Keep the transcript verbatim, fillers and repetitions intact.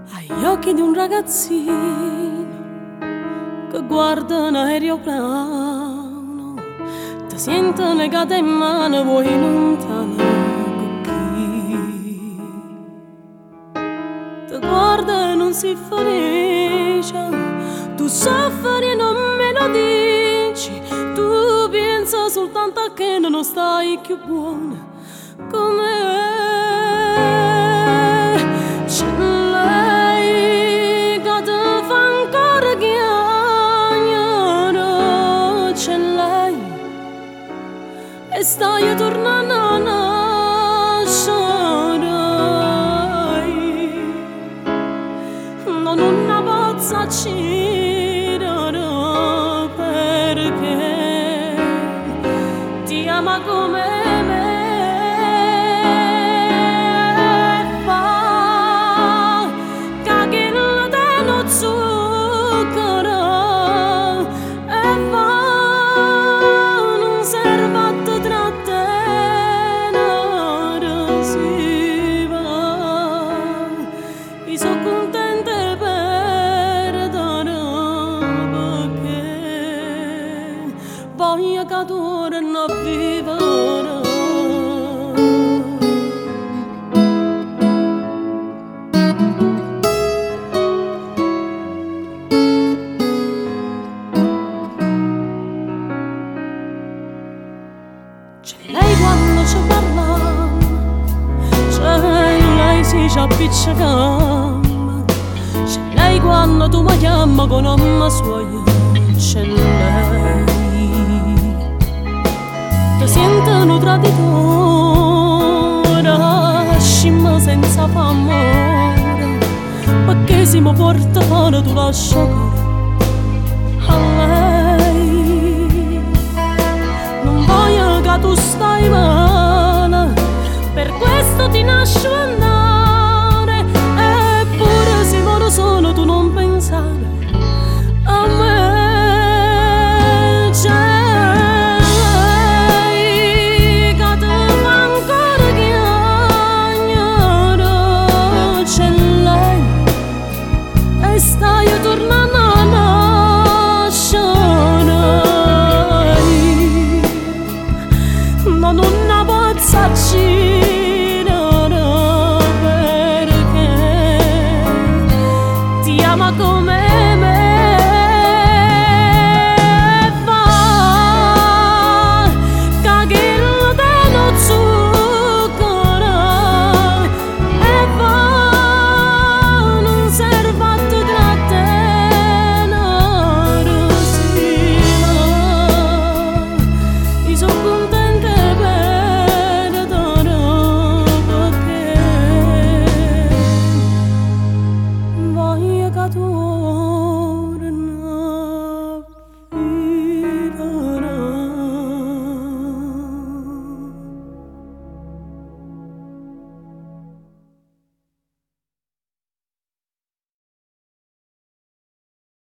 Agli occhi di un ragazzino che guarda un aeroplano, ti sente legata in mano, vuoi lontano qui. Ti guarda e non si felice, tu soffri e non me lo dici, tu pensa soltanto a che non stai più buona come c'è lei che ti fa ancora chiamare, c'è lei e stai tornando a nascere. Non una pozza uccidere perché ti ama come me. Voglio che torni a vivere. C'è lei quando ci parla, c'è lei si ci appiccica, c'è lei quando tu mi chiami con nome suo, c'è lei. Ti sentono traditore, scimma senza famore, perché se mi porta fuori tu lascia a lei. Non voglio che tu stai male, per questo ti lascio andare.